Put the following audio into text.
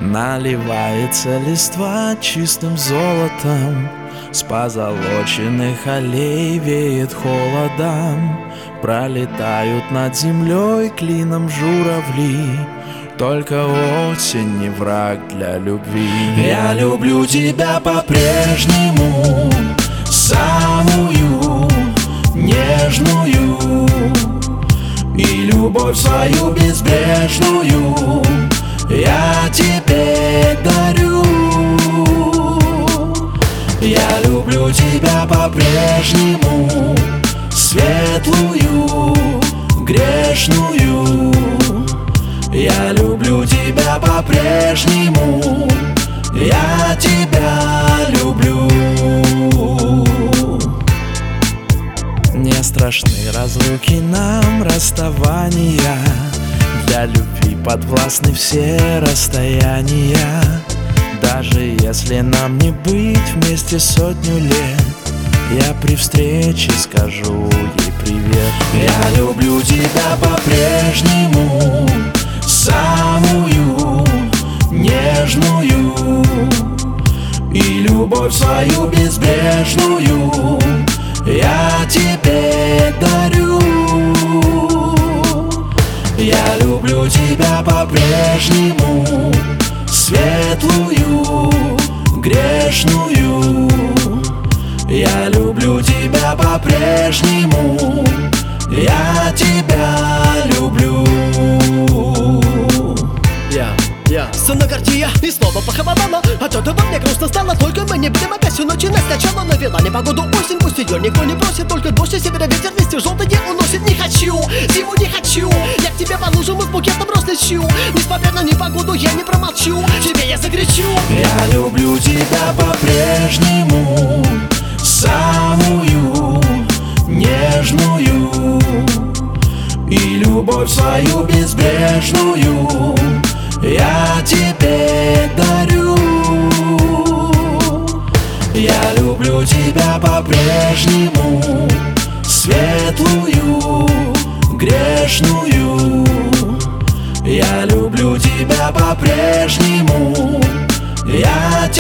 Наливается листва чистым золотом, с позолоченных аллей веет холодом. Пролетают над землей клином журавли, только осень не враг для любви. Я люблю тебя по-прежнему, самую нежную, и любовь свою безбрежную я тебе дарю. Я люблю тебя по-прежнему, светлую, грешную. Я люблю тебя по-прежнему, я тебя люблю. Не страшны разлуки нам, расставания, для любви подвластны все расстояния. Даже если нам не быть вместе сотню лет, я при встрече скажу ей привет. Я люблю тебя по-прежнему, самую нежную, и любовь свою безбрежную я тебе дарю. Я люблю тебя по-прежнему, светлую, грешную. Я люблю тебя по-прежнему, я тебя люблю. Все на карте и снова похолодало. От этого мне грустно стало. Только мы не будем опять всю ночь и сначала навела непогоду осень. Пусть ее никто не просит, только дождь и севера ветер листья желтые уносит. Не хочу, зиму не хочу, я к тебе по лужам и с букетом роз лечу. Несмотря на непогоду я не промолчу, тебе я закричу. Я люблю тебя по-прежнему, самую нежную, и любовь свою безбрежную я тебе дарю. Я люблю тебя по-прежнему, светлую, грешную. Я люблю тебя по-прежнему, я